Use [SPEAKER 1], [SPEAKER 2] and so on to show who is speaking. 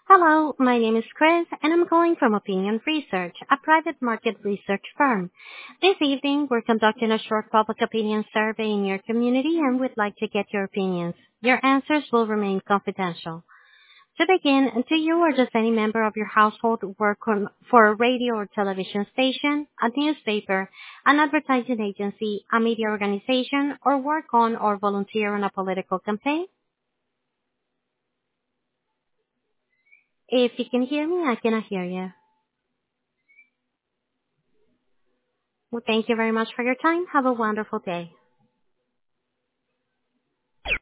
[SPEAKER 1] Hello, my name is Chris, and I'm calling from Opinion Research, a private market research firm. This evening, we're conducting a short public opinion survey in your community and would like to get your opinions. Your answers will remain confidential. To begin, do you or does any member of your household for a radio or television station, a newspaper, an advertising agency, a media organization, or work on or volunteer on a political campaign? If you can hear me, I cannot hear you. Well, thank you very much for your time. Have a wonderful day.